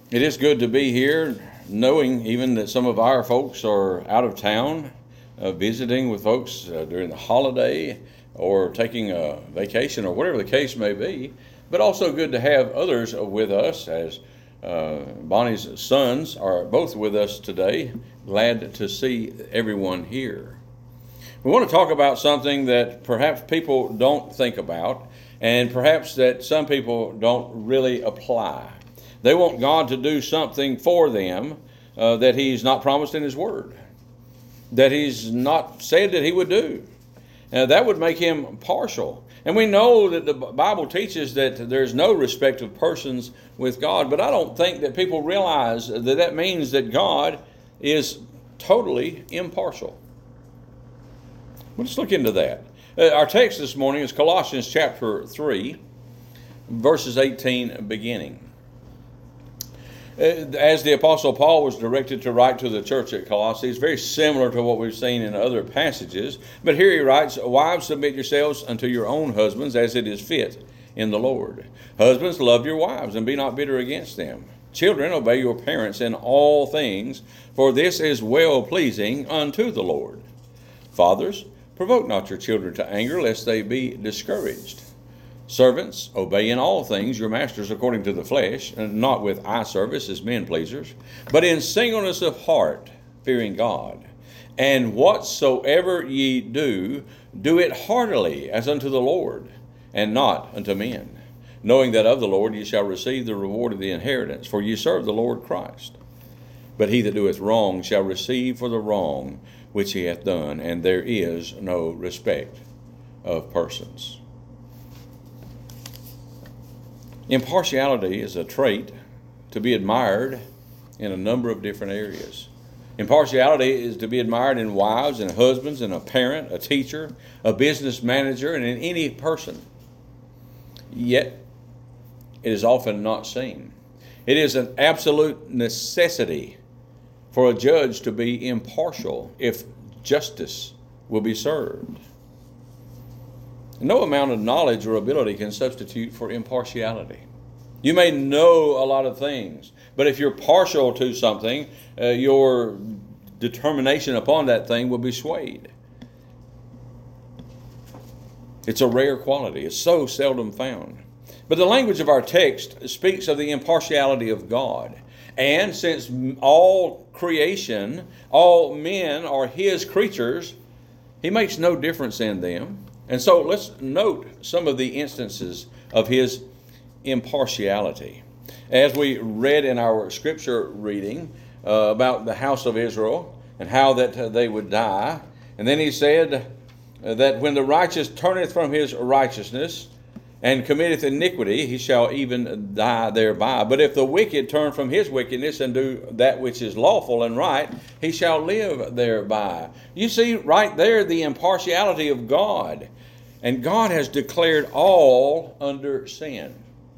It is good to be here, knowing even that some of our folks are out of town, visiting with folks during the holiday or taking a vacation or whatever the case may be. But also good to have others with us, as Bonnie's sons are both with us today. Glad to see everyone here. We want to talk about something that perhaps people don't think about, and perhaps that some people don't really apply. They want God to do something for them that He's not promised in His Word, that He's not said that He would do. That would make Him partial. And we know that the Bible teaches that there's no respect of persons with God, but I don't think that people realize that that means that God is totally impartial. Well, let's look into that. Our text this morning is Colossians chapter 3, verses 18 beginning. As the Apostle Paul was directed to write to the church at Colossae, it's very similar to what we've seen in other passages. But here he writes, "Wives, submit yourselves unto your own husbands, as it is fit in the Lord. Husbands, love your wives, and be not bitter against them. Children, obey your parents in all things, for this is well-pleasing unto the Lord. Fathers, provoke not your children to anger, lest they be discouraged. Servants, obey in all things your masters according to the flesh, and not with eye service as men pleasers, but in singleness of heart, fearing God. And whatsoever ye do, do it heartily as unto the Lord, and not unto men, knowing that of the Lord ye shall receive the reward of the inheritance, for ye serve the Lord Christ. But he that doeth wrong shall receive for the wrong which he hath done, and there is no respect of persons." Impartiality is a trait to be admired in a number of different areas. Impartiality is to be admired in wives and husbands and a parent, a teacher, a business manager, and in any person. Yet, it is often not seen. It is an absolute necessity for a judge to be impartial if justice will be served. No amount of knowledge or ability can substitute for impartiality. You may know a lot of things, but if you're partial to something, your determination upon that thing will be swayed. It's a rare quality. It's so seldom found. But the language of our text speaks of the impartiality of God. And since all creation, all men are His creatures, He makes no difference in them. And so let's note some of the instances of His impartiality. As we read in our scripture reading about the house of Israel and how that they would die. And then he said that when the righteous turneth from his righteousness and committeth iniquity, he shall even die thereby. But if the wicked turn from his wickedness and do that which is lawful and right, he shall live thereby. You see right there the impartiality of God. And God has declared all under sin.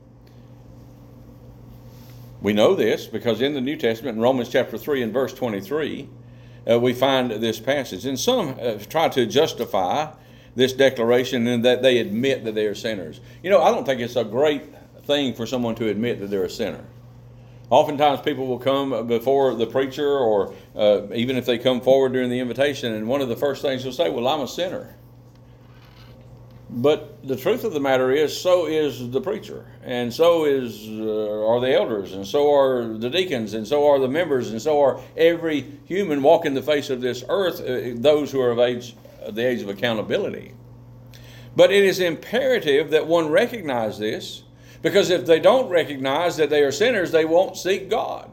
We know this because in the New Testament, in Romans chapter 3 and verse 23, we find this passage. And some try to justify this declaration in that they admit that they are sinners. You know, I don't think it's a great thing for someone to admit that they're a sinner. Oftentimes people will come before the preacher or even if they come forward during the invitation, and one of the first things they'll say, "Well, I'm a sinner." But the truth of the matter is, so is the preacher, and so are the elders, and so are the deacons, and so are the members, and so are every human walking the face of this earth, those who are of the age of accountability. But it is imperative that one recognize this, because if they don't recognize that they are sinners, they won't seek God.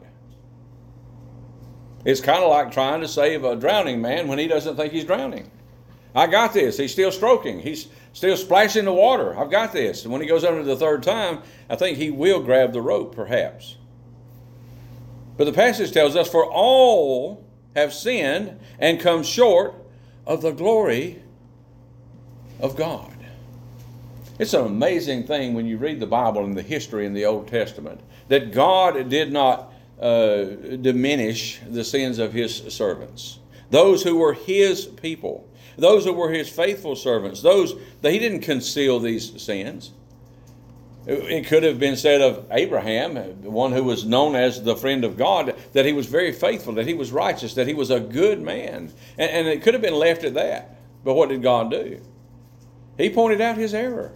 It's kind of like trying to save a drowning man when he doesn't think he's drowning. I got this. He's still stroking. He's still splashing the water. I've got this. And when he goes under the third time, I think he will grab the rope, perhaps. But the passage tells us, "For all have sinned and come short of the glory of God." It's an amazing thing when you read the Bible and the history in the Old Testament, that God did not diminish the sins of His servants. Those who were His people. Those who were His faithful servants, those that He didn't conceal these sins. It could have been said of Abraham, one who was known as the friend of God, that he was very faithful, that he was righteous, that he was a good man. And it could have been left at that. But what did God do? He pointed out his error.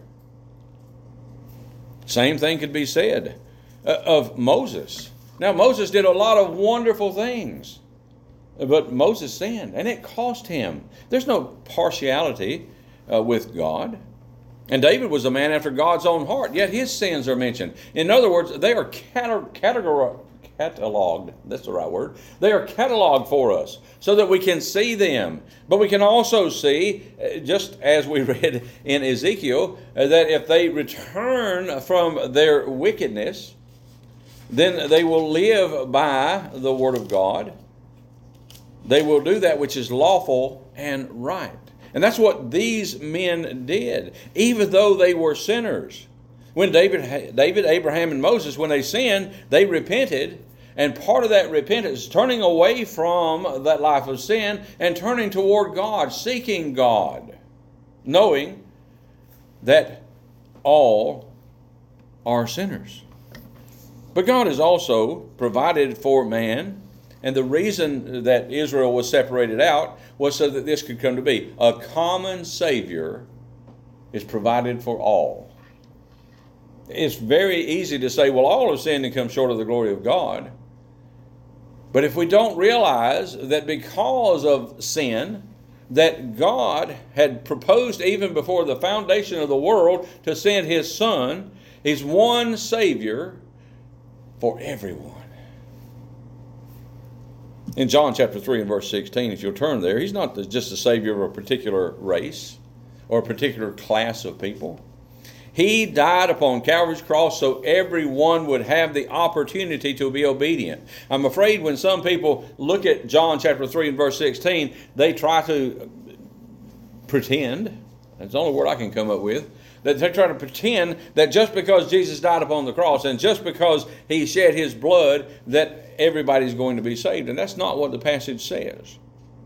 Same thing could be said of Moses. Now, Moses did a lot of wonderful things, but Moses sinned, and it cost him. There's no partiality with God. And David was a man after God's own heart, yet his sins are mentioned. In other words, they are cataloged. That's the right word. They are cataloged for us so that we can see them. But we can also see, just as we read in Ezekiel, that if they return from their wickedness, then they will live by the word of God. They will do that which is lawful and right. And that's what these men did, even though they were sinners. When David, Abraham, and Moses, when they sinned, they repented. And part of that repentance is turning away from that life of sin and turning toward God, seeking God, knowing that all are sinners. But God has also provided for man, and the reason that Israel was separated out was so that this could come to be. A common Savior is provided for all. It's very easy to say, well, all have sinned and come short of the glory of God. But if we don't realize that because of sin, that God had proposed even before the foundation of the world to send His Son, He's one Savior for everyone. In John chapter 3 and verse 16, if you'll turn there, He's not just the Savior of a particular race or a particular class of people. He died upon Calvary's cross so everyone would have the opportunity to be obedient. I'm afraid when some people look at John chapter 3 and verse 16, they try to pretend, that's the only word I can come up with, that they try to pretend that just because Jesus died upon the cross and just because He shed His blood that everybody's going to be saved. And that's not what the passage says.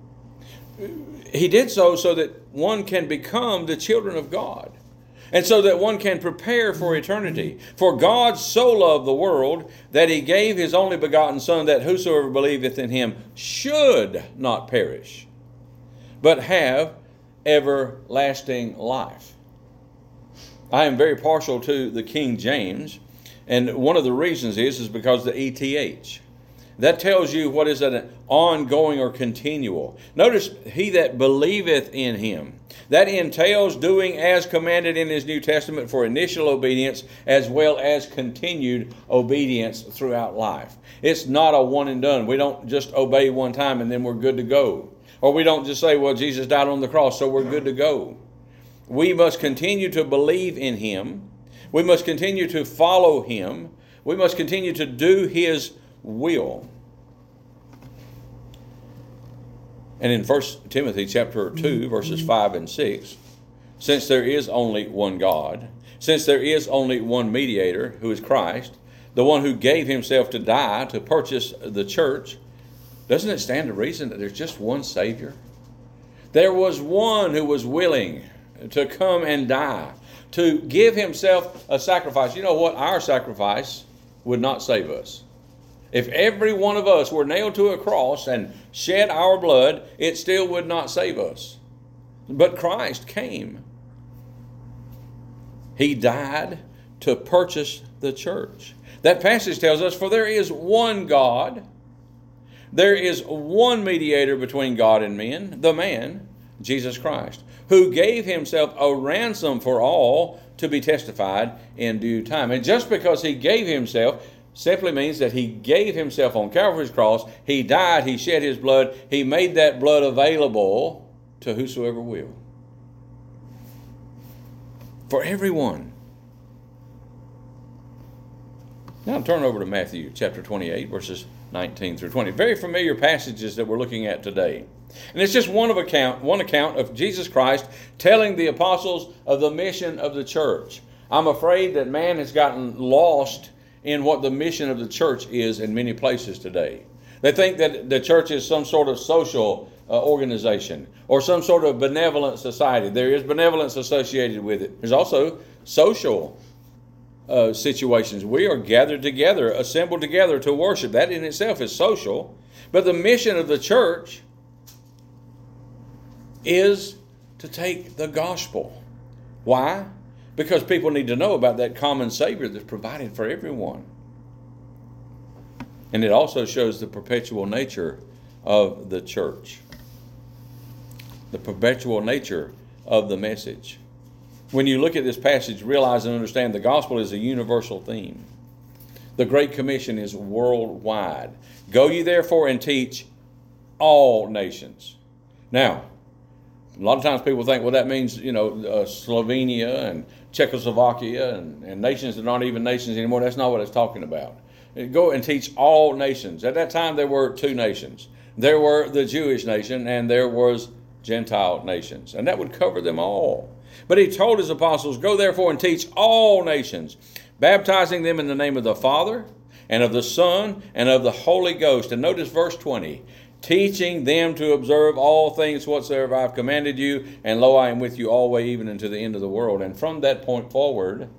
He did so that one can become the children of God. And so that one can prepare for eternity. For God so loved the world that He gave His only begotten Son, that whosoever believeth in Him should not perish, but have everlasting life. I am very partial to the King James, and one of the reasons is because the ETH. That tells you what is an ongoing or continual. Notice, he that believeth in Him. That entails doing as commanded in His New Testament for initial obedience as well as continued obedience throughout life. It's not a one and done. We don't just obey one time and then we're good to go. Or we don't just say, well, Jesus died on the cross, so we're good to go. We must continue to believe in Him. We must continue to follow Him. We must continue to do His will. And in 1 Timothy chapter 2, verses 5 and 6, since there is only one God, since there is only one mediator, who is Christ, the one who gave Himself to die to purchase the church, doesn't it stand to reason that there's just one Savior? There was one who was willing to come and die, to give Himself a sacrifice. You know what? Our sacrifice would not save us. If every one of us were nailed to a cross and shed our blood, it still would not save us. But Christ came. He died to purchase the church. That passage tells us, for there is one God, there is one mediator between God and men, the man, Jesus Christ, who gave Himself a ransom for all to be testified in due time. And just because He gave Himself simply means that He gave Himself on Calvary's cross. He died. He shed His blood. He made that blood available to whosoever will. For everyone. Now turn over to Matthew chapter 28, verses 19 through 20. Very familiar passages that we're looking at today. And it's just one account of Jesus Christ telling the apostles of the mission of the church. I'm afraid that man has gotten lost in what the mission of the church is in many places today. They think that the church is some sort of social organization or some sort of benevolent society. There is benevolence associated with it. There's also social situations. We are gathered together, assembled together to worship. That in itself is social. But the mission of the church is to take the gospel. Why? Because people need to know about that common Savior that's provided for everyone. And it also shows the perpetual nature of the church. The perpetual nature of the message. When you look at this passage, realize and understand the gospel is a universal theme. The Great Commission is worldwide. Go ye therefore and teach all nations. Now, a lot of times people think, well, that means, Slovenia and Czechoslovakia and nations that aren't even nations anymore. That's not what it's talking about. Go and teach all nations. At that time, there were two nations. There were the Jewish nation and there was Gentile nations. And that would cover them all. But he told his apostles, go therefore and teach all nations, baptizing them in the name of the Father and of the Son and of the Holy Ghost. And notice verse 20. Teaching them to observe all things whatsoever I have commanded you, and lo, I am with you always, even unto the end of the world. And from that point forward,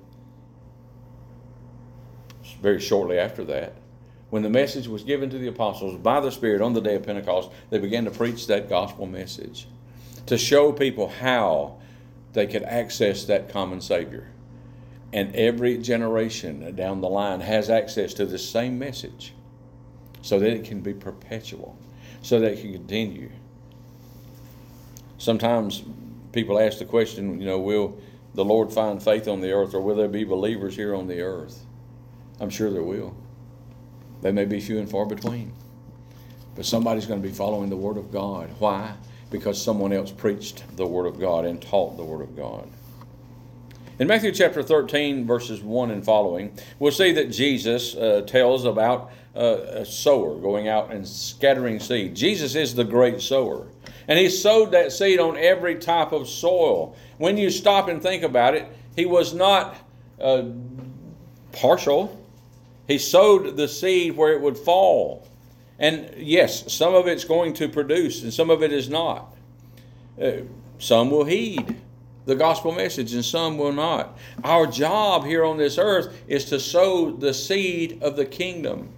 very shortly after that, when the message was given to the apostles by the Spirit on the day of Pentecost, they began to preach that gospel message to show people how they could access that common Savior. And every generation down the line has access to the same message so that it can be perpetual, so that it can continue. Sometimes people ask the question, will the Lord find faith on the earth, or will there be believers here on the earth? I'm sure there will. They may be few and far between. But somebody's going to be following the Word of God. Why? Because someone else preached the Word of God and taught the Word of God. In Matthew chapter 13, verses 1 and following, we'll see that Jesus tells about a sower going out and scattering seed. Jesus is the great sower. And he sowed that seed on every type of soil. When you stop and think about it, he was not partial. He sowed the seed where it would fall. And yes, some of it's going to produce and some of it is not. Some will heed the gospel message and some will not. Our job here on this earth is to sow the seed of the kingdom.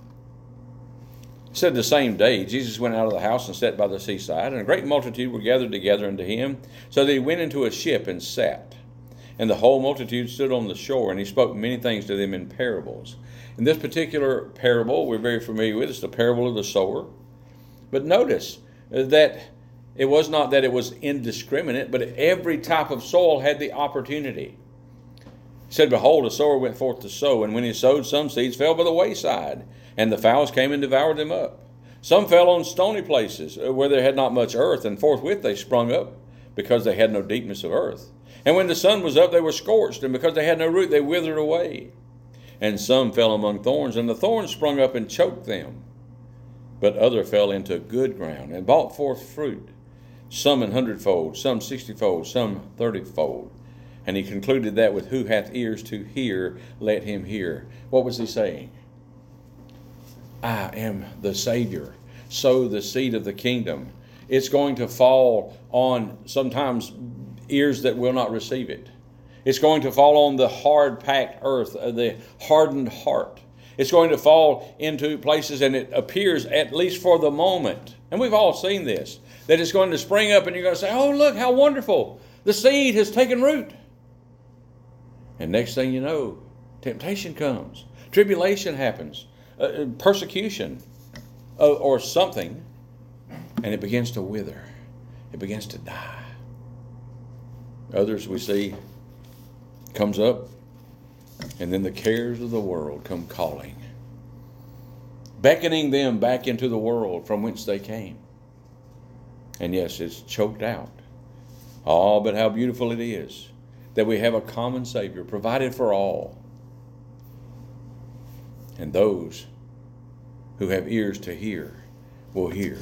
It said the same day, Jesus went out of the house and sat by the seaside, and a great multitude were gathered together unto him. So that he went into a ship and sat. And the whole multitude stood on the shore, and he spoke many things to them in parables. In this particular parable we're very familiar with, it's the parable of the sower. But notice that it was not that it was indiscriminate, but every type of soil had the opportunity. He said, behold, a sower went forth to sow, and when he sowed, some seeds fell by the wayside, and the fowls came and devoured them up. Some fell on stony places, where there had not much earth, and forthwith they sprung up, because they had no deepness of earth. And when the sun was up, they were scorched, and because they had no root, they withered away. And some fell among thorns, and the thorns sprung up and choked them. But other fell into good ground, and brought forth fruit, some 100-fold, some 60-fold, some 30-fold. And he concluded that with who hath ears to hear, let him hear. What was he saying? I am the Savior. Sow the seed of the kingdom. It's going to fall on sometimes ears that will not receive it. It's going to fall on the hard-packed earth, the hardened heart. It's going to fall into places, and it appears, at least for the moment, and we've all seen this, that it's going to spring up and you're going to say, oh, look, how wonderful. The seed has taken root. And next thing you know, temptation comes. Tribulation happens. Persecution or something. And it begins to wither. It begins to die. Others we see comes up, and then the cares of the world come calling, beckoning them back into the world from whence they came. And yes, it's choked out. Oh, but how beautiful it is that we have a common Savior provided for all. And those who have ears to hear will hear.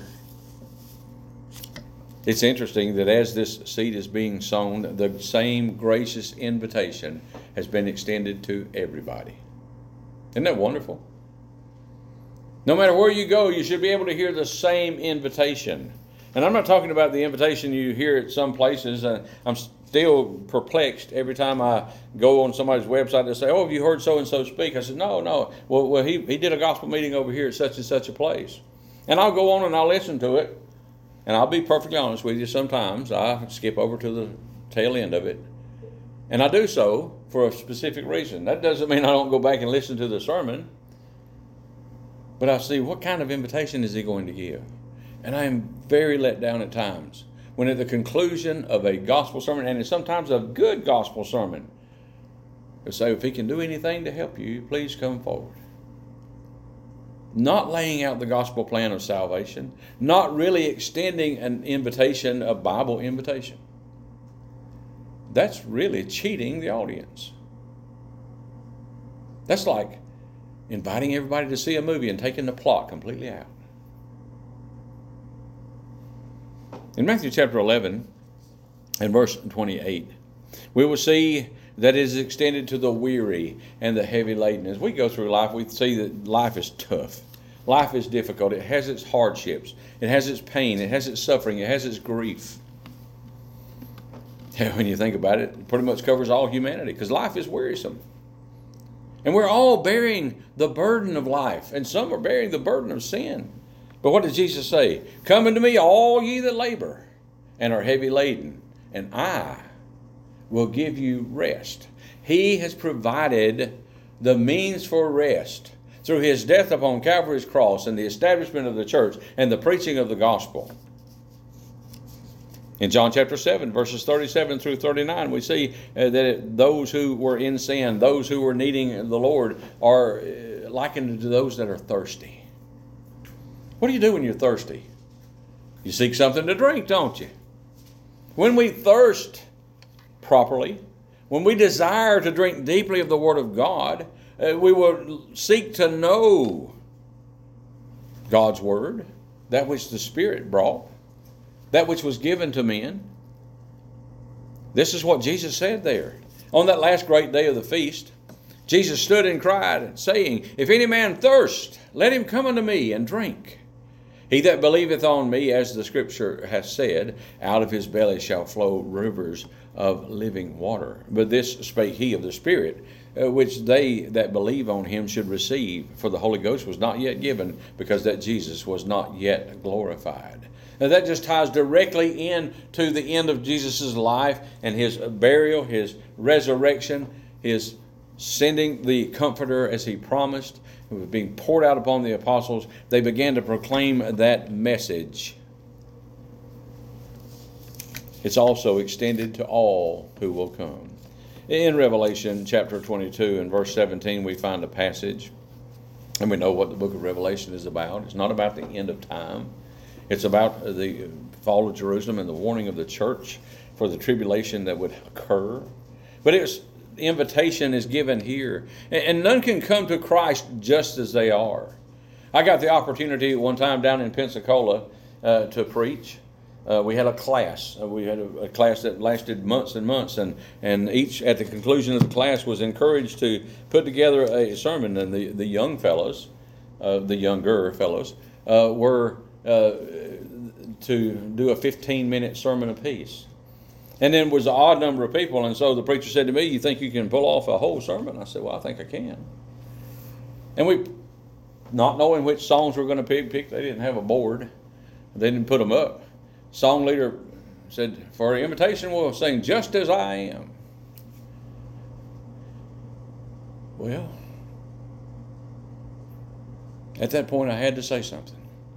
It's interesting that as this seed is being sown, the same gracious invitation has been extended to everybody. Isn't that wonderful? No matter where you go, you should be able to hear the same invitation. And I'm not talking about the invitation you hear at some places. I'm still perplexed every time I go on somebody's website to say, "Oh, have you heard so-and-so speak?" I said, no. Well, he did a gospel meeting over here at such and such a place. And I'll go on and I'll listen to it. And I'll be perfectly honest with you, sometimes I skip over to the tail end of it. And I do so for a specific reason. That doesn't mean I don't go back and listen to the sermon. But I see, what kind of invitation is he going to give? And I am very let down at times when at the conclusion of a gospel sermon, and it's sometimes a good gospel sermon, they say, if he can do anything to help you, please come forward. Not laying out the gospel plan of salvation, not really extending an invitation, a Bible invitation. That's really cheating the audience. That's like inviting everybody to see a movie and taking the plot completely out. In Matthew chapter 11 and verse 28, we will see that it is extended to the weary and the heavy laden. As we go through life, we see that life is tough. Life is difficult. It has its hardships. It has its pain. It has its suffering. It has its grief. When you think about it, it pretty much covers all humanity, because life is wearisome. And we're all bearing the burden of life, and some are bearing the burden of sin. But what did Jesus say? Come unto me, all ye that labor and are heavy laden, and I will give you rest. He has provided the means for rest through his death upon Calvary's cross and the establishment of the church and the preaching of the gospel. In John chapter 7, verses 37 through 39, we see that those who were in sin, those who were needing the Lord, are likened to those that are thirsty. What do you do when you're thirsty? You seek something to drink, don't you? When we thirst properly, when we desire to drink deeply of the Word of God, we will seek to know God's Word, that which the Spirit brought, that which was given to men. This is what Jesus said there. On that last great day of the feast, Jesus stood and cried, saying, If any man thirst, let him come unto me and drink. He that believeth on me, as the Scripture hath said, out of his belly shall flow rivers of living water. But this spake he of the Spirit, which they that believe on him should receive, for the Holy Ghost was not yet given, because that Jesus was not yet glorified. Now that just ties directly into the end of Jesus' life and his burial, his resurrection, his sending the Comforter as he promised. It was being poured out upon the apostles. They began to proclaim that message. It's also extended to all who will come. In Revelation chapter 22 and verse 17, we find a passage, and we know what the book of Revelation is about. It's not about the end of time. It's about the fall of Jerusalem and the warning of the church for the tribulation that would occur. But the invitation is given here. And none can come to Christ just as they are. I got the opportunity one time down in Pensacola to preach. We had a class. We had a class that lasted months and months. And each, at the conclusion of the class, was encouraged to put together a sermon. And the young fellows, the younger fellows, were to do a 15-minute sermon apiece. And then was an odd number of people, and so the preacher said to me, you think you can pull off a whole sermon? I said, well, I think I can. And we, not knowing which songs we were going to pick, they didn't have a board. They didn't put them up. Song leader said, for an invitation, we'll sing Just As I Am. Well, at that point I had to say something.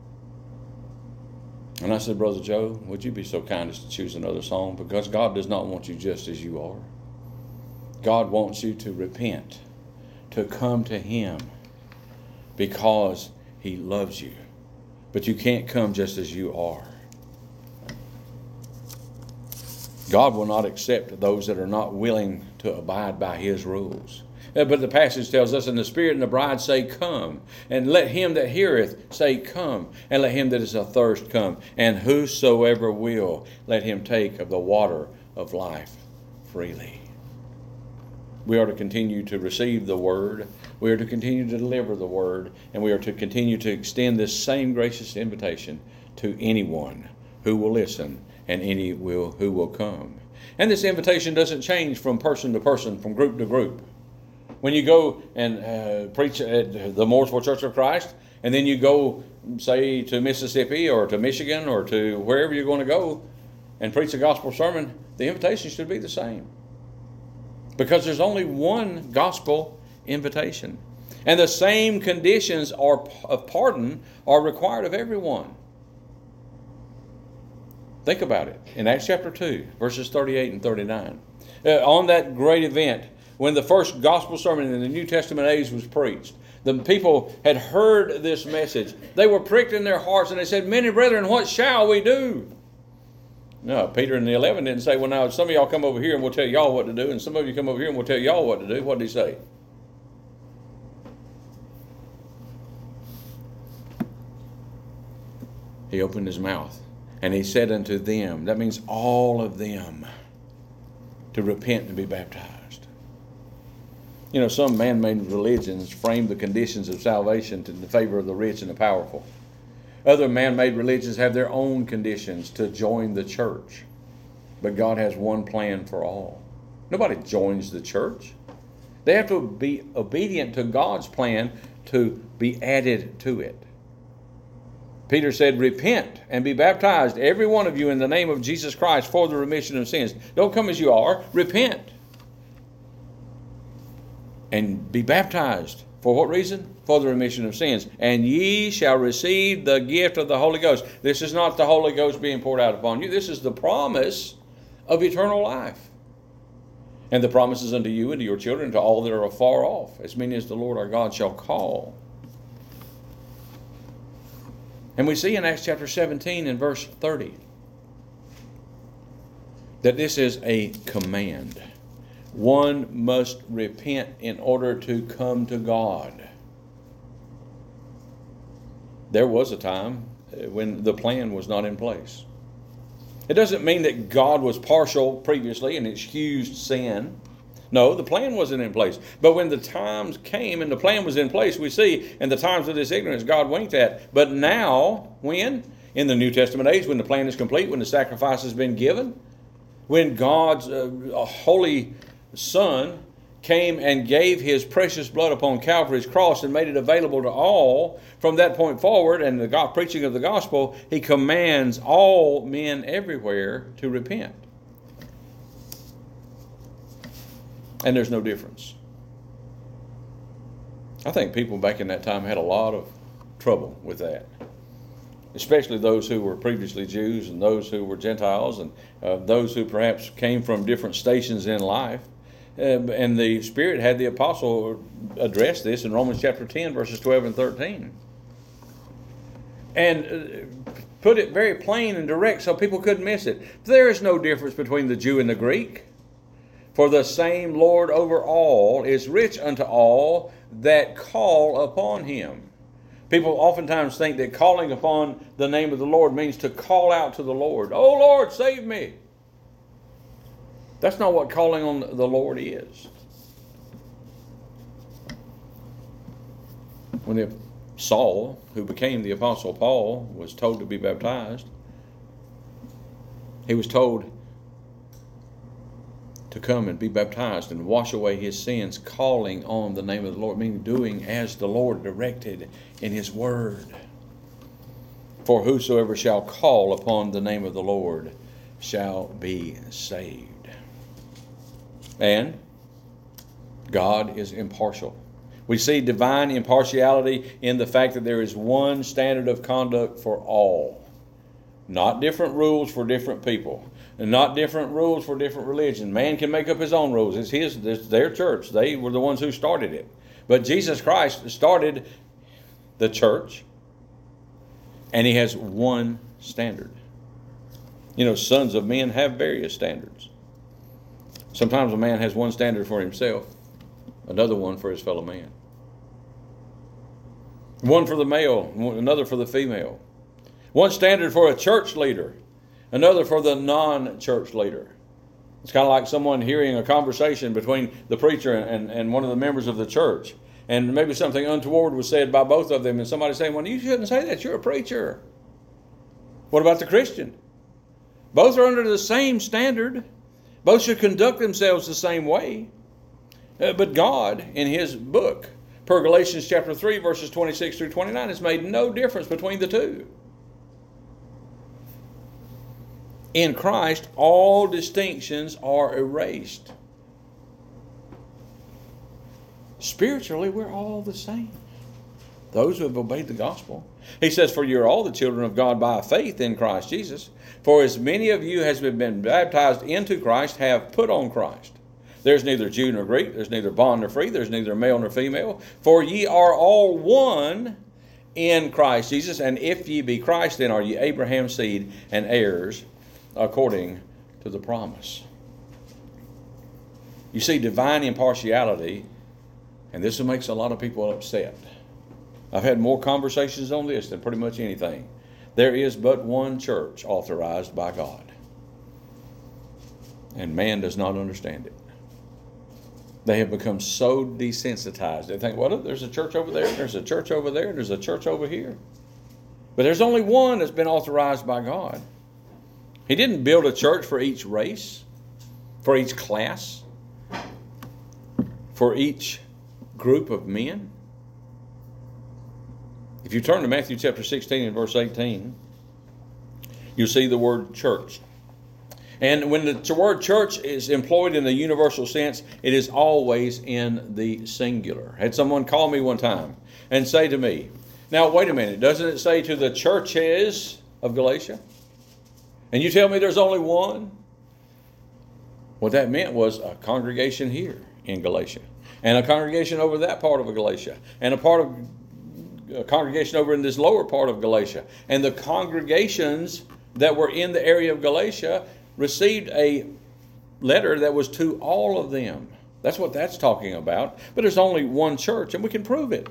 And I said, Brother Joe, would you be so kind as to choose another song? Because God does not want you just as you are. God wants you to repent, to come to Him, because He loves you. But you can't come just as you are. God will not accept those that are not willing to abide by His rules. But the passage tells us, and the Spirit and the bride say, come. And let him that heareth say, come. And let him that is athirst come. And whosoever will, let him take of the water of life freely. We are to continue to receive the Word. We are to continue to deliver the Word. And we are to continue to extend this same gracious invitation to anyone who will listen and who will come. And this invitation doesn't change from person to person, from group to group. When you go and preach at the Mooresville Church of Christ, and then you go, say, to Mississippi or to Michigan or to wherever you're going to go and preach a gospel sermon, the invitation should be the same. Because there's only one gospel invitation. And the same conditions of pardon are required of everyone. Think about it. In Acts chapter 2, verses 38 and 39. On that great event, when the first gospel sermon in the New Testament age was preached, the people had heard this message. They were pricked in their hearts and they said, "Men and brethren, what shall we do?" No, Peter and the 11 didn't say, "Well, now some of y'all come over here and we'll tell y'all what to do, and some of you come over here and we'll tell y'all what to do." What did he say? He opened his mouth and he said unto them, that means all of them, to repent and be baptized. You know, some man-made religions frame the conditions of salvation to the favor of the rich and the powerful. Other man-made religions have their own conditions to join the church. But God has one plan for all. Nobody joins the church. They have to be obedient to God's plan to be added to it. Peter said, "Repent and be baptized, every one of you, in the name of Jesus Christ for the remission of sins." Don't come as you are. Repent. And be baptized. For what reason? For the remission of sins. "And ye shall receive the gift of the Holy Ghost." This is not the Holy Ghost being poured out upon you. This is the promise of eternal life. "And the promises unto you and to your children, to all that are afar off, as many as the Lord our God shall call." And we see in Acts chapter 17 and verse 30 that this is a command. One must repent in order to come to God. There was a time when the plan was not in place. It doesn't mean that God was partial previously and excused sin. No, the plan wasn't in place. But when the times came and the plan was in place, we see in the times of this ignorance, God winked at. But now, when? In the New Testament age, when the plan is complete, when the sacrifice has been given, when God's holy Son came and gave his precious blood upon Calvary's cross and made it available to all, from that point forward, and the preaching of the gospel, he commands all men everywhere to repent. And there's no difference. I think people back in that time had a lot of trouble with that, especially those who were previously Jews and those who were Gentiles and those who perhaps came from different stations in life. And the Spirit had the apostle address this in Romans chapter 10, verses 12 and 13. And put it very plain and direct so people couldn't miss it. There is no difference between the Jew and the Greek. For the same Lord over all is rich unto all that call upon him. People oftentimes think that calling upon the name of the Lord means to call out to the Lord. "Oh Lord, save me." That's not what calling on the Lord is. When Saul, who became the Apostle Paul, was told to be baptized, he was told to come and be baptized and wash away his sins, calling on the name of the Lord, meaning doing as the Lord directed in his word. "For whosoever shall call upon the name of the Lord shall be saved." And God is impartial. We see divine impartiality in the fact that there is one standard of conduct for all. Not different rules for different people. And not different rules for different religions. Man can make up his own rules. It's their church. They were the ones who started it. But Jesus Christ started the church, and he has one standard. You know, sons of men have various standards. Sometimes a man has one standard for himself, another one for his fellow man. One for the male, another for the female. One standard for a church leader, another for the non-church leader. It's kind of like someone hearing a conversation between the preacher and one of the members of the church. And maybe something untoward was said by both of them. And somebody saying, "Well, you shouldn't say that. You're a preacher." What about the Christian? Both are under the same standard. Both should conduct themselves the same way. But God, in His book, per Galatians chapter 3, verses 26 through 29, has made no difference between the two. In Christ, all distinctions are erased. Spiritually, we're all the same. Those who have obeyed the gospel. He says, for you're all the children of God by faith in Christ Jesus. For as many of you as have been baptized into Christ have put on Christ. There's neither Jew nor Greek, there's neither bond nor free, there's neither male nor female. For ye are all one in Christ Jesus. And if ye be Christ, then are ye Abraham's seed and heirs according to the promise. You see, divine impartiality, and this makes a lot of people upset. I've had more conversations on this than pretty much anything. There is but one church authorized by God. And man does not understand it. They have become so desensitized. They think, well, there's a church over there, there's a church over there, there's a church over here. But there's only one that's been authorized by God. He didn't build a church for each race, for each class, for each group of men. If you turn to Matthew chapter 16 and verse 18, you'll see the word church. And when the word church is employed in the universal sense, it is always in the singular. I had someone call me one time and say to me, now wait a minute, doesn't it say to the churches of Galatia? And you tell me there's only one? What that meant was a congregation here in Galatia, and a congregation over that part of Galatia, and a congregation over in this lower part of Galatia. And the congregations that were in the area of Galatia received a letter that was to all of them. That's what that's talking about. But there's only one church, and we can prove it.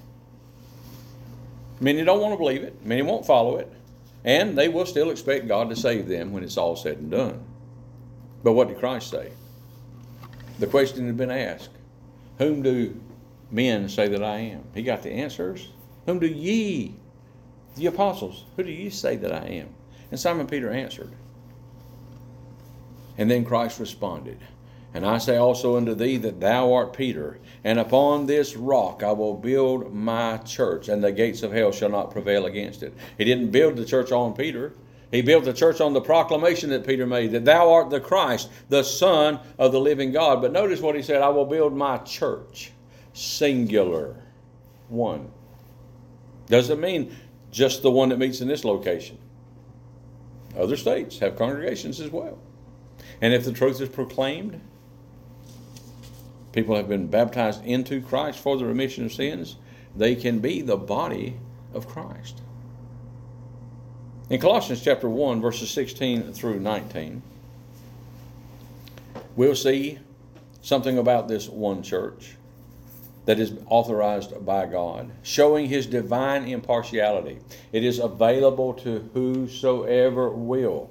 Many don't want to believe it. Many won't follow it. And they will still expect God to save them when it's all said and done. But what did Christ say? The question had been asked, whom do men say that I am? He got the answers. Whom do ye, the apostles, who do ye say that I am? And Simon Peter answered. And then Christ responded, and I say also unto thee that thou art Peter, and upon this rock I will build my church, and the gates of hell shall not prevail against it. He didn't build the church on Peter. He built the church on the proclamation that Peter made, that thou art the Christ, the Son of the living God. But notice what he said, I will build my church, singular, one. Doesn't mean just the one that meets in this location. Other states have congregations as well. And if the truth is proclaimed, people have been baptized into Christ for the remission of sins, they can be the body of Christ. In Colossians chapter 1, verses 16 through 19, we'll see something about this one church that is authorized by God, showing His divine impartiality. It is available to whosoever will.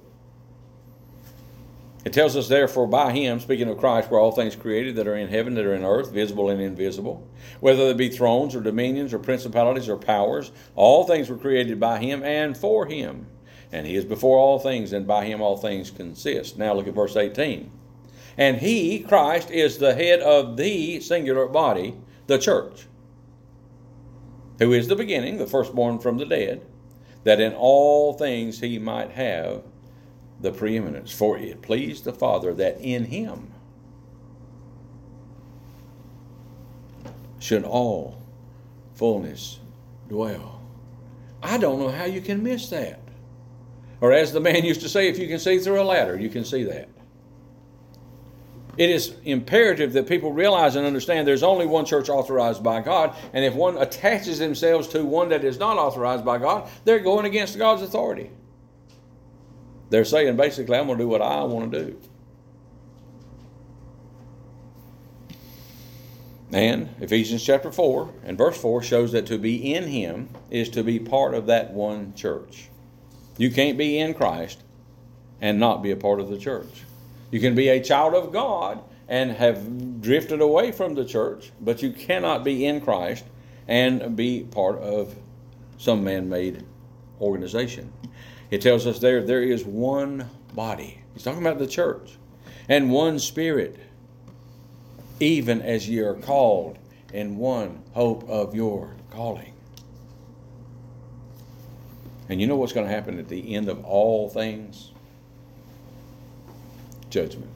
It tells us, therefore, by Him, speaking of Christ, were all things created that are in heaven, that are in earth, visible and invisible, whether there be thrones or dominions or principalities or powers. All things were created by Him and for Him. And He is before all things, and by Him all things consist. Now look at verse 18. And He, Christ, is the head of the singular body, the church, who is the beginning, the firstborn from the dead, that in all things He might have the preeminence. For it pleased the Father that in Him should all fullness dwell. I don't know how you can miss that. Or as the man used to say, if you can see through a ladder, you can see that. It is imperative that people realize and understand there's only one church authorized by God, and if one attaches themselves to one that is not authorized by God, they're going against God's authority. They're saying, basically, I'm going to do what I want to do. And Ephesians chapter 4 and verse 4 shows that to be in Him is to be part of that one church. You can't be in Christ and not be a part of the church. You can be a child of God and have drifted away from the church, but you cannot be in Christ and be part of some man-made organization. It tells us there is one body. He's talking about the church. and one Spirit, even as ye are called in one hope of your calling. And you know what's going to happen at the end of all things? Judgment.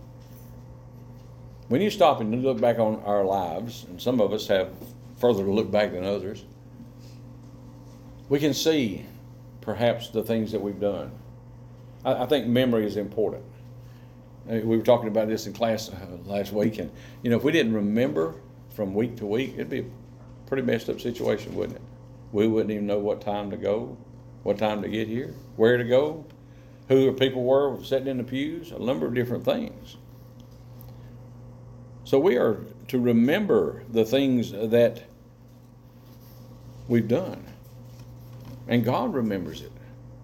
When you stop and look back on our lives, and some of us have further to look back than others, we can see perhaps the things that we've done. I think memory is important. We were talking about this in class last week, and if we didn't remember from week to week, it'd be a pretty messed up situation, wouldn't it? We wouldn't even know what time to go, what time to get here, where to go, who the people were sitting in the pews, a number of different things. So we are to remember the things that we've done. And God remembers it.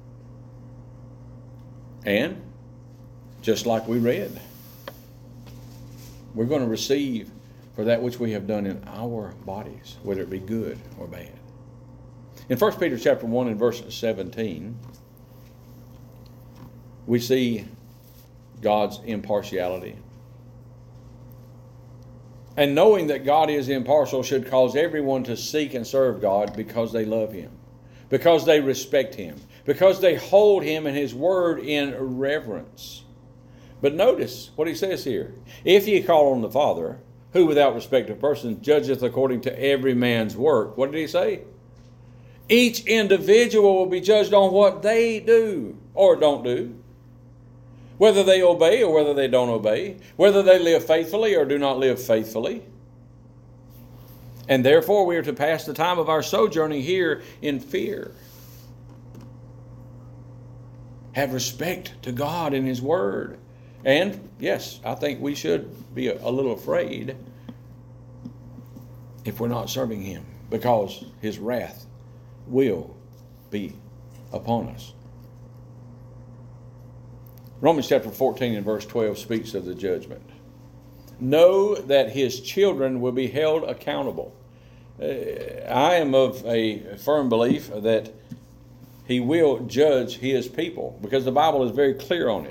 And just like we read, we're going to receive for that which we have done in our bodies, whether it be good or bad. In 1 Peter chapter 1 and verse 17, we see God's impartiality. And knowing that God is impartial should cause everyone to seek and serve God because they love Him, because they respect Him, because they hold Him and His word in reverence. But notice what he says here. If ye call on the Father, who without respect of persons judgeth according to every man's work. What did he say? Each individual will be judged on what they do or don't do. Whether they obey or whether they don't obey. Whether they live faithfully or do not live faithfully. And therefore we are to pass the time of our sojourning here in fear. Have respect to God and His word. And yes, I think we should be a little afraid if we're not serving Him, because His wrath will be upon us. Romans chapter 14 and verse 12 speaks of the judgment. Know that His children will be held accountable. I am of a firm belief that He will judge His people, because the Bible is very clear on it.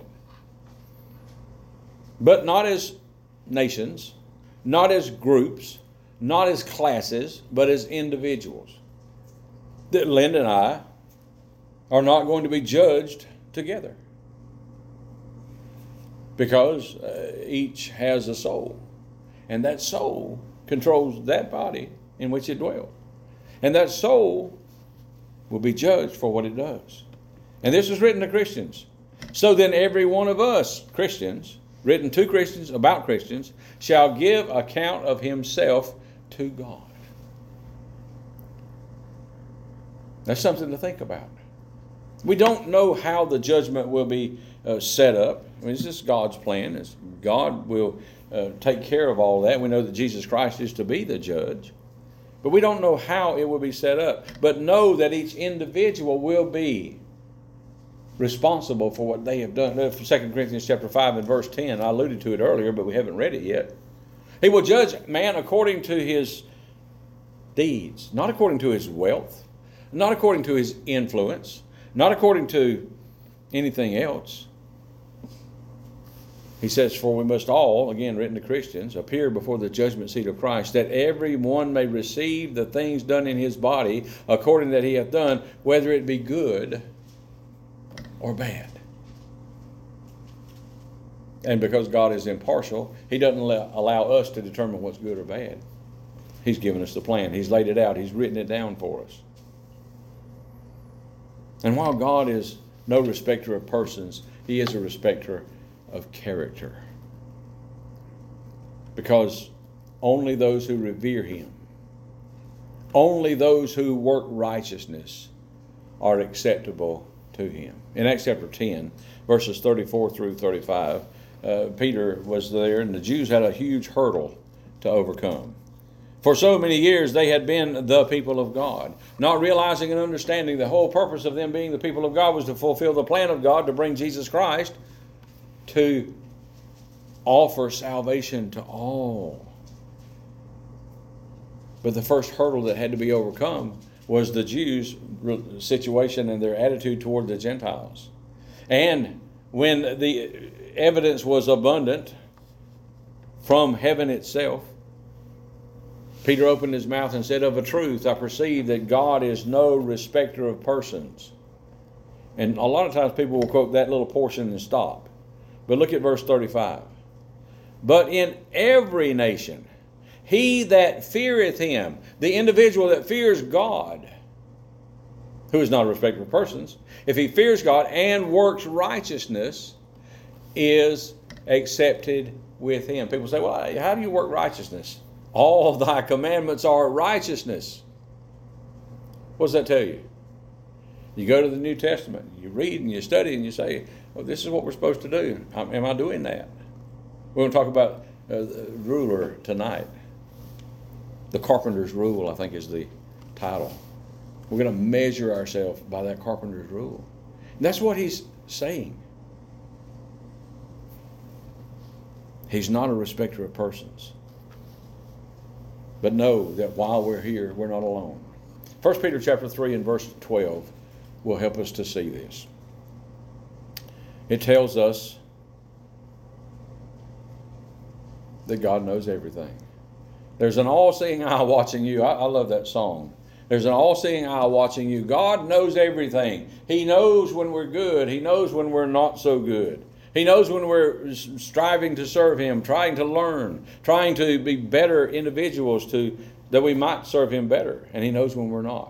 But not as nations, not as groups, not as classes, but as individuals. That Linda and I are not going to be judged together, because each has a soul, and that soul controls that body in which it dwells, and that soul will be judged for what it does. And this is written to Christians. So then every one of us Christians, written to Christians, about Christians, shall give account of himself to God. That's something to think about. We don't know how the judgment will be set up. I mean, it's just God's plan. God will take care of all that. We know that Jesus Christ is to be the judge. But we don't know how it will be set up. But know that each individual will be responsible for what they have done. 2 Corinthians chapter 5 and verse 10, I alluded to it earlier, but we haven't read it yet. He will judge man according to his deeds, not according to his wealth, not according to his influence, not according to anything else. He says, for we must all, again written to Christians, appear before the judgment seat of Christ, that every one may receive the things done in his body according that he hath done, whether it be good or bad. And because God is impartial, He doesn't allow us to determine what's good or bad. He's given us the plan. He's laid it out. He's written it down for us. And while God is no respecter of persons, He is a respecter of character. Because only those who revere Him, only those who work righteousness are acceptable to Him. In Acts chapter 10, verses 34 through 35, Peter was there, and the Jews had a huge hurdle to overcome. For so many years they had been the people of God, not realizing and understanding the whole purpose of them being the people of God was to fulfill the plan of God to bring Jesus Christ to offer salvation to all. But the first hurdle that had to be overcome was the Jews' situation and their attitude toward the Gentiles. And when the evidence was abundant from heaven itself, Peter opened his mouth and said, "Of a truth, I perceive that God is no respecter of persons." And a lot of times people will quote that little portion and stop. But look at verse 35. "But in every nation, he that feareth him," the individual that fears God, who is not a respecter of persons, if he fears God and works righteousness, is accepted with him. People say, "Well, how do you work righteousness?" All thy commandments are righteousness. What does that tell you? You go to the New Testament, you read and you study and you say, "Well, this is what we're supposed to do. Am I doing that?" We're going to talk about the ruler tonight. The carpenter's rule, I think, is the title. We're going to measure ourselves by that carpenter's rule. And that's what he's saying. He's not a respecter of persons. But know that while we're here, we're not alone. 1 Peter chapter 3 and verse 12 will help us to see this. It tells us that God knows everything. There's an all-seeing eye watching you. I love that song. There's an all-seeing eye watching you. God knows everything. He knows when we're good. He knows when we're not so good. He knows when we're striving to serve Him, trying to learn, trying to be better individuals that we might serve Him better. And He knows when we're not.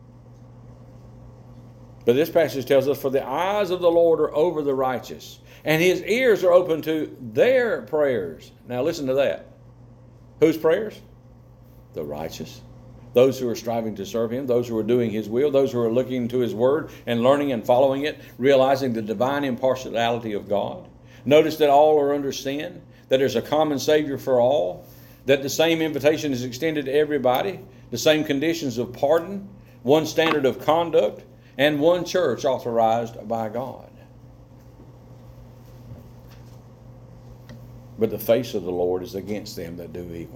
But this passage tells us, "For the eyes of the Lord are over the righteous, and His ears are open to their prayers." Now listen to that. Whose prayers? The righteous. Those who are striving to serve Him, those who are doing His will, those who are looking to His Word and learning and following it, realizing the divine impartiality of God. Notice that all are under sin, that there's a common Savior for all, that the same invitation is extended to everybody, the same conditions of pardon, one standard of conduct, and one church authorized by God. But the face of the Lord is against them that do evil.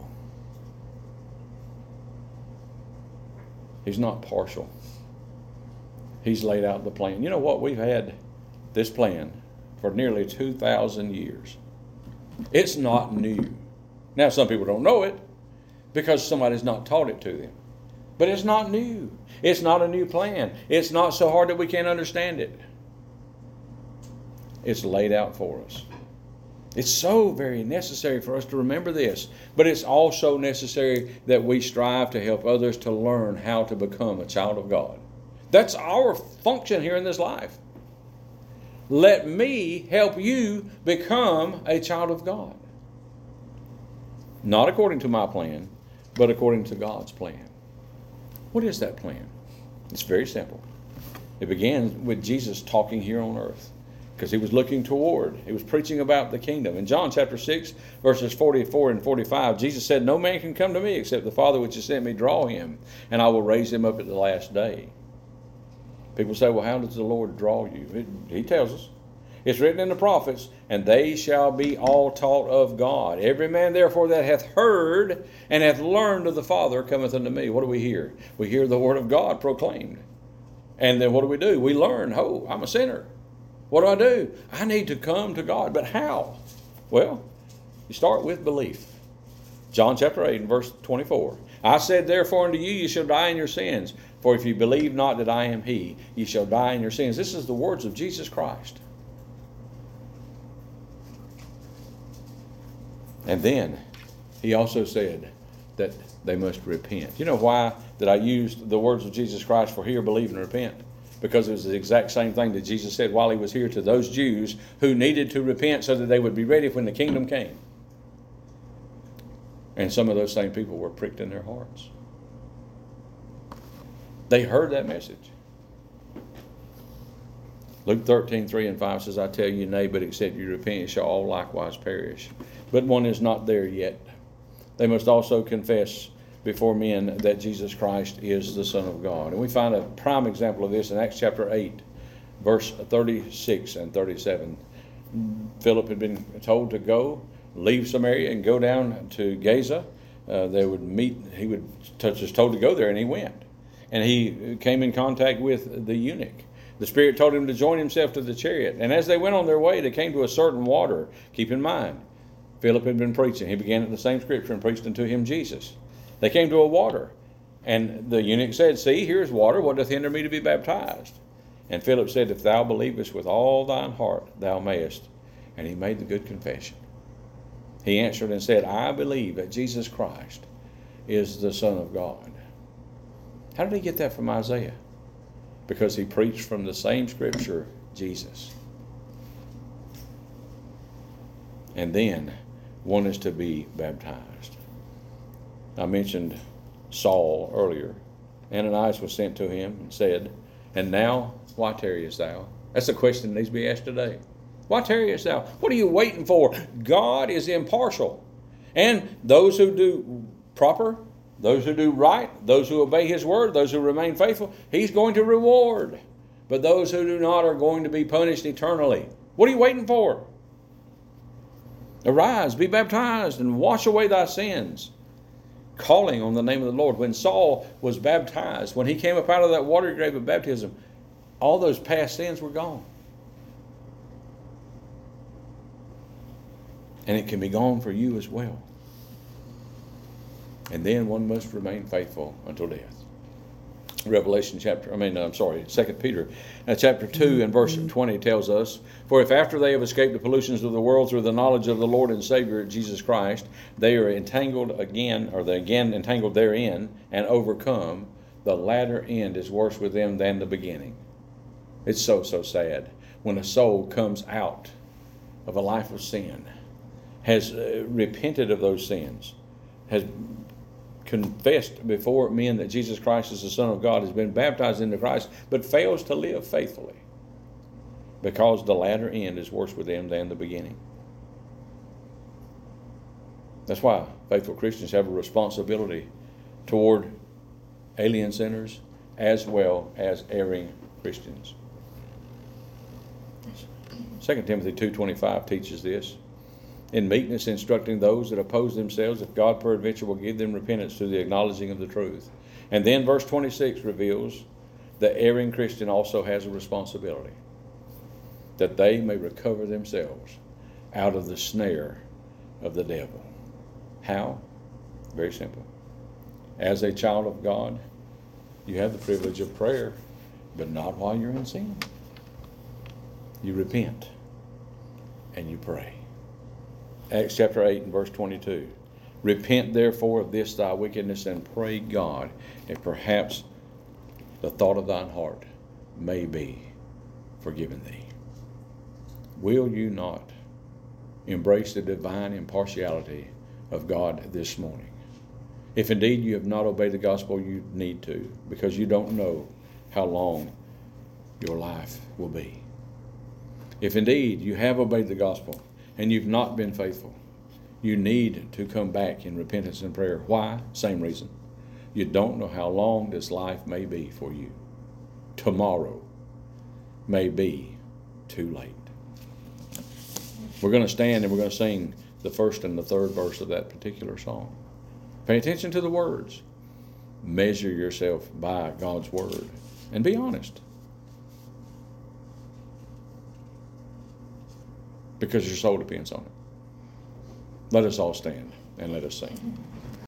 He's not partial. He's laid out the plan. You know what? We've had this plan for nearly 2,000 years. It's not new. Now, some people don't know it because somebody's not taught it to them. But it's not new. It's not a new plan. It's not so hard that we can't understand it. It's laid out for us. It's so very necessary for us to remember this, but it's also necessary that we strive to help others to learn how to become a child of God. That's our function here in this life. Let me help you become a child of God. Not according to my plan, but according to God's plan. What is that plan? It's very simple. It began with Jesus talking here on earth, because He was looking toward. He was preaching about the kingdom. In John chapter 6, verses 44 and 45, Jesus said, "No man can come to me except the Father which has sent me draw him, and I will raise him up at the last day." People say, "Well, how does the Lord draw you?" He tells us. It's written in the prophets, "And they shall be all taught of God. Every man therefore that hath heard and hath learned of the Father cometh unto me." What do we hear? We hear the word of God proclaimed. And then what do? We learn, "Oh, I'm a sinner. What do? I need to come to God." But how? Well, you start with belief. John chapter 8 and verse 24. "I said therefore unto you, ye shall die in your sins. For if you believe not that I am He, ye shall die in your sins." This is the words of Jesus Christ. And then He also said that they must repent. You know why that I used the words of Jesus Christ for hear, believe, and repent? Because it was the exact same thing that Jesus said while He was here to those Jews who needed to repent so that they would be ready when the kingdom came. And some of those same people were pricked in their hearts. They heard that message. Luke 13, 3 and 5 says, "I tell you, nay, but except you repent, you shall all likewise perish." But one is not there yet. They must also confess before men that Jesus Christ is the Son of God. And we find a prime example of this in Acts chapter 8, verse 36 and 37. Philip had been told to go, leave Samaria and go down to Gaza. They would meet, he was told to go there, and he went. And he came in contact with the eunuch The Spirit told him to join himself to the chariot. And as they went on their way, they came to a certain water. Keep in mind, Philip had been preaching. He began at the same scripture and preached unto him Jesus. They came to a water. And the eunuch said, See, here's water. What doth hinder me to be baptized? And Philip said, If thou believest with all thine heart, thou mayest. And he made the good confession. He answered and said, I believe that Jesus Christ is the Son of God. How did he get that from Isaiah? Because he preached from the same scripture, Jesus. And then one is to be baptized. I mentioned Saul earlier. Ananias was sent to him and said, And now, why tarriest thou? That's a question that needs to be asked today. Why tarriest thou? What are you waiting for? God is impartial. And those who do proper, those who do right, those who obey his word, those who remain faithful, he's going to reward. But those who do not are going to be punished eternally. What are you waiting for? Arise, be baptized, and wash away thy sins, calling on the name of the Lord. When Saul was baptized, when he came up out of that watery grave of baptism, all those past sins were gone. And it can be gone for you as well. And then one must remain faithful until death. 2 Peter chapter 2 and verse 20 tells us, For if after they have escaped the pollutions of the world through the knowledge of the Lord and Savior Jesus Christ, they are entangled again, or they again entangled therein and overcome, the latter end is worse with them than the beginning. It's so sad when a soul comes out of a life of sin, has repented of those sins, has confessed before men that Jesus Christ is the Son of God, has been baptized into Christ, but fails to live faithfully, because the latter end is worse with them than the beginning. That's why faithful Christians have a responsibility toward alien sinners as well as erring Christians. 2 Timothy 2:25 teaches this. In meekness instructing those that oppose themselves, if God peradventure will give them repentance to the acknowledging of the truth. And then verse 26 reveals the erring Christian also has a responsibility, that they may recover themselves out of the snare of the devil. How? Very simple. As a child of God, you have the privilege of prayer, but not while you're in sin. You repent and you pray. Acts chapter 8 and verse 22. Repent therefore of this thy wickedness, and pray God, if perhaps the thought of thine heart may be forgiven thee. Will you not embrace the divine impartiality of God this morning? If indeed you have not obeyed the gospel, you need to, because you don't know how long your life will be. If indeed you have obeyed the gospel and you've not been faithful, you need to come back in repentance and prayer. Why? Same reason. You don't know how long this life may be for you. Tomorrow may be too late. We're going to stand and we're going to sing the first and the third verse of that particular song. Pay attention to the words. Measure yourself by God's word and be honest, because your soul depends on it. Let us all stand and let us sing.